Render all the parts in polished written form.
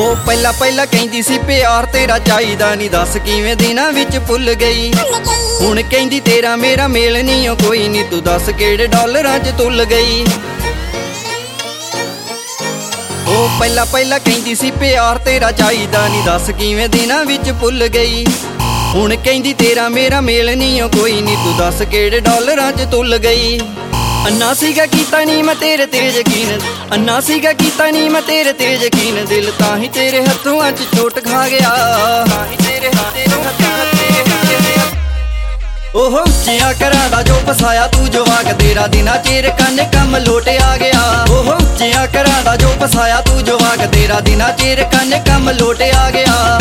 ਉਹ ਪਹਿਲਾਂ ਪਹਿਲਾਂ ਕਹਿੰਦੀ ਸੀ ਪਿਆਰ ਤੇਰਾ ਚਾਹੀਦਾ ਨਹੀਂ, ਦੱਸ ਕਿਵੇਂ ਦਿਨਾਂ ਵਿੱਚ ਭੁੱਲ ਗਈ। ਹੁਣ ਕਹਿੰਦੀ ਤੇਰਾ ਮੇਰਾ ਮੇਲ ਨਹੀਂ ਓ ਕੋਈ ਨਹੀਂ, ਤੂੰ ਦੱਸ ਕਿਹੜੇ ਡਾਲਰਾਂ 'ਚ ਤੁੱਲ ਗਈ। ਉਹ ਪਹਿਲਾਂ ਪਹਿਲਾਂ ਕਹਿੰਦੀ ਸੀ ਪਿਆਰ ਤੇਰਾ ਚਾਹੀਦਾ ਨਹੀਂ, ਦੱਸ ਕਿਵੇਂ ਦਿਨਾਂ ਵਿੱਚ ਭੁੱਲ ਗਈ। ਹੁਣ ਕਹਿੰਦੀ ਤੇਰਾ ਮੇਰਾ ਮੇਲ ਨਹੀਂ ਓ ਕੋਈ ਨਹੀਂ, ਤੂੰ ਦੱਸ ਕਿਹੜੇ ਡਾਲਰਾਂ 'ਚ ਤੁੱਲ ਗਈ। ਅੰਨਾ ਸੀਗਾ ਕੀਤਾ ਨਹੀਂ ਮੈਂ ਤੇਰੇ ਤੇ ਯਕੀਨ, ਅੰਨਾ ਸੀਗਾ ਕੀਤਾ ਨਹੀਂ ਮੈਂ ਤੇਰੇ ਤੇ ਯਕੀਨ, ਦਿਲ ਤਾਂ ਹੀ ਤੇਰੇ ਹੱਥੋਂ ਅੱਜ ਚੋਟ ਖਾ ਗਿਆ। ਤਾਂ ਹੀ ਤੇਰੇ ਉਹ ਉੱਚੀਆਂ ਘਰਾਂ ਦਾ ਜੋ ਫਸਾਇਆ ਤੂੰ ਜਵਾਕ, ਤੇਰਾ ਦਿਨਾਂ ਚਿਰ ਕੰਨ ਕੰਮ ਲੋਟ ਆ ਗਿਆ। ਉਹ ਉੱਚੀਆਂ ਘਰਾਂ ਦਾ ਜੋ ਫਸਾਇਆ ਤੂੰ ਜਵਾਕ, ਤੇਰਾ ਦਿਨਾਂ ਚਿਰ ਕੰਨ ਕੰਮ ਲੋਟ ਆ ਗਿਆ।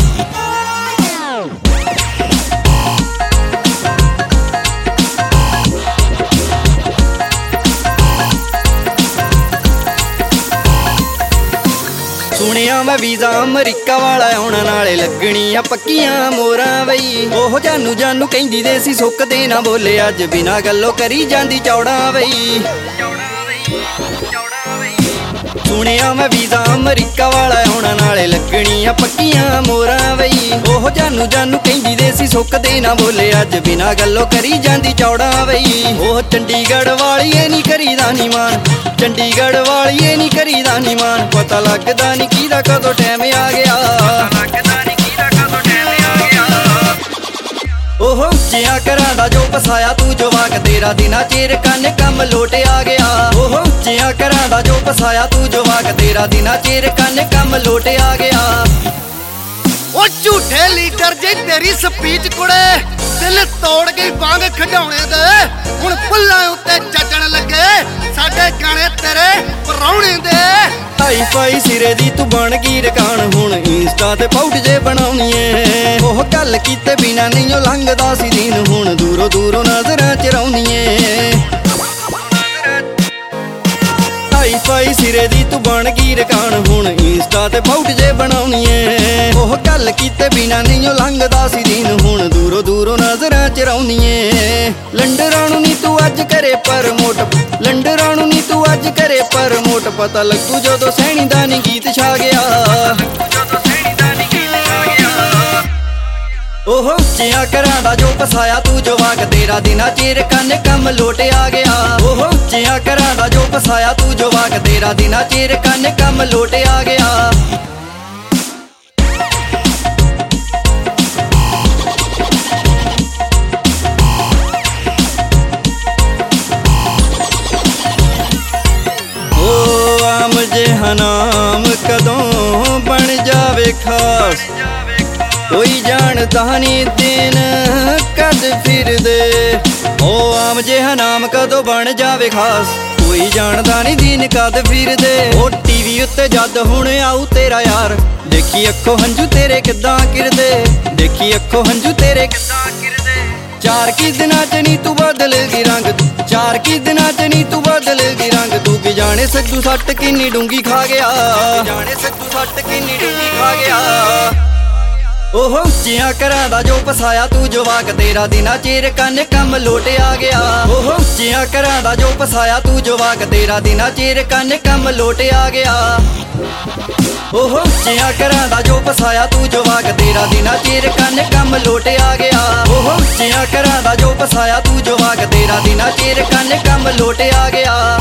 ਸੁਣਿਆ ਮੈਂ ਵੀਜ਼ਾ ਅਮਰੀਕਾ ਵਾਲਾ ਆਉਣ ਨਾਲੇ ਲੱਗਣੀਆਂ ਪੱਕੀਆਂ ਮੋਰਾਂ ਬਈ। ਉਹ ਜਾਨੂ ਜਾਨੂ ਕਹਿੰਦੀ ਦੇ ਸੀ ਸੁੱਕ ਦੇ ਨਾ ਬੋਲੇ, ਅੱਜ ਬਿਨਾਂ ਗੱਲੋਂ ਕਰੀ ਜਾਂਦੀ ਚੌੜਾਂ ਬਈ। ਸੁਣਿਆ ਮੈਂ ਵੀਜ਼ਾ ਅਮਰੀਕਾ ਵਾਲਾ ਆਉਣ ਨਾਲੇ ਲੱਗਣੀਆਂ ਪੱਕੀਆਂ ਮੋਰਾਂ ਬਈ। ਉਹ ਜਾਨੂ ਜਾਨੂ ਕਹਿੰਦੀ ਦੇ ਸੀ ਸੁੱਕ ਦੇ ਨਾ ਬੋਲੇ, ਅੱਜ ਬਿਨਾਂ ਗੱਲੋਂ ਕਰੀ ਜਾਂਦੀ ਚੌੜਾਂ ਬਈ। ਉਹ ਚੰਡੀਗੜ੍ਹ ਵਾਲੀਏ ਨਹੀਂ ਕਰੀਦਾ ਨੀ ਮਾਨ, ਚੰਡੀਗੜ੍ਹ ਵਾਲੀਏ ਨਹੀਂ ਕਰੀਦਾ ਨੀ ਮਾਨ, ਪਤਾ ਲੱਗਦਾ ਨੀ ਕਿਹਦਾ ਕਦੋਂ ਟਾਈਮ ਆ ਗਿਆ। ਉਹ ਉੱਚੀਆਂ ਘਰਾਂ ਦਾ ਜੋ ਫਸਾਇਆ ਤੂੰ ਜਵਾਕ, ਤੇਰਾ ਦਿਨਾਂ ਚਿਰ ਕੰਨ ਕੰਮ ਲੋਟ ਆ ਗਿਆ। ਉਹ ਉੱਚੀਆਂ ਘਰਾਂ ਦਾ ਜੋ ਫਸਾਇਆ ਤੂੰ ਜਵਾਕ, ਤੇਰਾ ਦਿਨਾਂ ਚਿਰ ਕੰਨ ਕੰਮ ਲੋਟ ਆ ਗਿਆ। ਉਹ ਝੂਠੇ ਲੀਡਰ ਜੇ ਤੇਰੀ ਸਪੀਚ ਕੁੜੇ, ਦਿਲ ਤੋੜ ਗਈ ਬਾਂਗ ਖਿਡਾਉਣੇ ਦੇ। ਹੁਣ ਫੁੱਲਾਂ ਉੱਤੇ ਚੱਜਣ ਲੱਗੇ ਸਾਡੇ ਗਾਣੇ ਤੇਰੇ ਪਰਾਉਣੇ ਦੇ। ਹਾਈ ਫਾਈ ਸਿਰੇ ਦੀ ਤੂੰ ਬਣ ਗਈ ਰਕਾਨ, ਹੁਣ ਇੰਸਟਾ ਤੇ ਪਾਉਟ ਜੇ ਬਣਾਉਣੀ ਏ। ਉਹ ਗੱਲ ਕੀਤੇ ਬਿਨਾ ਨਹੀਂ ਉਹ ਲੰਘਦਾ ਸੀ ਦਿਨ, ਹੁਣ ਦੂਰੋਂ ਦੂਰੋਂ ਨਜ਼ਰਾਂ ਚ ਰੌਣੀ ਏ। ਹਾਈ ਫਾਈ ਸਿਰੇ ਦੀ ਤੂੰ ਬਣ ਗਈ ਰਕਾਨ, ਹੁਣ ਇੰਸਟਾ ਤੇ ਪਾਉਟ ਜੇ ਬਣਾਉਣੀ ਏ। ਉਹ ਗੱਲ ਕੀਤੇ ਬਿਨਾ ਨਹੀਂ ਉਹ ਲੰਘਦਾ ਸੀ ਦਿਨ, ਹੁਣ ਦੂਰੋਂ ਦੂਰੋਂ ਨਜ਼ਰਾਂ ਚ ਰੌਣੀ ਏ। ਲੰਡਰਾਂ ਨੂੰ ਨੀ ਤੂੰ ਅੱਜ ਕਰੇ ਪ੍ਰਮੋਟ, ਲੰਡਰਾਂ ਨੂੰ ਨੀ ਤੂੰ ਅੱਜ ਕਰੇ ਪ੍ਰਮੋਟ, ਪਤਾ ਲੱਗੂ ਜਦੋਂ ਸੈਣੀ ਦਾ ਨੀ ਗੀਤ ਛਾ ਗਿਆ। ਉਹ ਉੱਚੀਆਂ ਘਰਾਂ ਦਾ ਜੋ ਫਸਾਇਆ ਤੂੰ ਜਵਾਕ, ਤੇਰਾ ਦਿਨਾਂ ਚਿਰ ਕੰਨ ਕੰਮ ਲੋਟ ਆ ਗਿਆ। ਉਹ ਉੱਚੀਆਂ ਘਰਾਂ ਦਾ ਜੋ ਫਸਾਇਆ ਤੂੰ ਜਵਾਕ, ਤੇਰਾ ਦਿਨਾਂ ਚਿਰ ਕੰਨ ਕੰਮ ਲੋਟ ਆ ਗਿਆ। ਉਹ ਆਮ ਜਿਹਾ ਨਾਮ ਕਦੋਂ ਬਣ ਜਾਵੇ ਖਾਸ, ਕੋਈ ਜਾਣਦਾ ਨੀ ਦਿਨ ਕਦ ਫਿਰਦੇ। ਉਹ ਆਮ ਜਿਹਾ ਨਾਮ ਕਦੋਂ ਬਣ ਜਾਵੇ ਖਾਸ, ਕੋਈ ਜਾਣਦਾ ਨੀ ਦਿਨ ਕਦ ਫਿਰਦੇ। ਉਹ ਟੀਵੀ ਉੱਤੇ ਜਦ ਹੁਣ ਆਊ ਤੇਰਾ ਯਾਰ, ਦੇਖੀ ਅੱਖੋਂ ਹੰਝੂ ਤੇਰੇ ਕਿੱਦਾਂ ਕਿਰਦੇ, ਦੇਖੀ ਅੱਖੋਂ ਹੰਝੂ ਤੇਰੇ ਕਿੱਦਾਂ ਕਿਰਦੇ। ਚਾਰ ਕੀ ਦਿਨਾਂ ਚ ਨੀ ਤੂੰ ਬਦਲ ਗਈ ਰੰਗ, ਚਾਰ ਕੀ ਦਿਨਾਂ ਚ ਨੀ ਤੂੰ ਬਦਲ ਗਈ ਰੰਗ। ਤੂੰ ਕੀ ਜਾਣੇ ਸੱਜੂ ਸੱਟ ਕਿੰਨੀ ਡੂੰਗੀ ਖਾ ਗਿਆ, ਜਾਣੇ ਸੱਜੂ ਸੱਟ ਕਿੰਨੀ ਡੂੰਗੀ ਖਾ ਗਿਆ। ਉਹ ਉੱਚੀਆਂ ਘਰਾਂ ਦਾ ਜੋ ਫਸਾਇਆ ਤੂੰ ਜਵਾਕ, ਤੇਰਾ ਦਿਨਾਂ ਚਿਰ ਕੰਨ ਕੰਮ ਲੋਟ ਆ ਗਿਆ। ਉਹ ਉੱਚੀਆਂ ਘਰਾਂ ਦਾ ਜੋ ਫਸਾਇਆ ਤੂੰ ਜਵਾਕ, ਤੇਰਾ ਦਿਨਾਂ ਚਿਰ ਕੰਨ ਕੰਮ ਲੋਟ ਆ ਗਿਆ। ਉਹ ਉੱਚੀਆਂ ਘਰਾਂ ਦਾ ਜੋ ਫਸਾਇਆ ਤੂੰ ਜਵਾਕ, ਤੇਰਾ ਦਿਨਾਂ ਚਿਰ ਕੰਨ ਕੰਮ ਲੋਟ ਆ ਗਿਆ। ਉਹ ਉੱਚੀਆਂ ਘਰਾਂ ਦਾ ਜੋ ਫਸਾਇਆ ਤੂੰ ਜਵਾਕ, ਤੇਰਾ ਦਿਨਾਂ ਚਿਰ ਕੰਨ ਕੰਮ ਲੋਟ ਆ ਗਿਆ।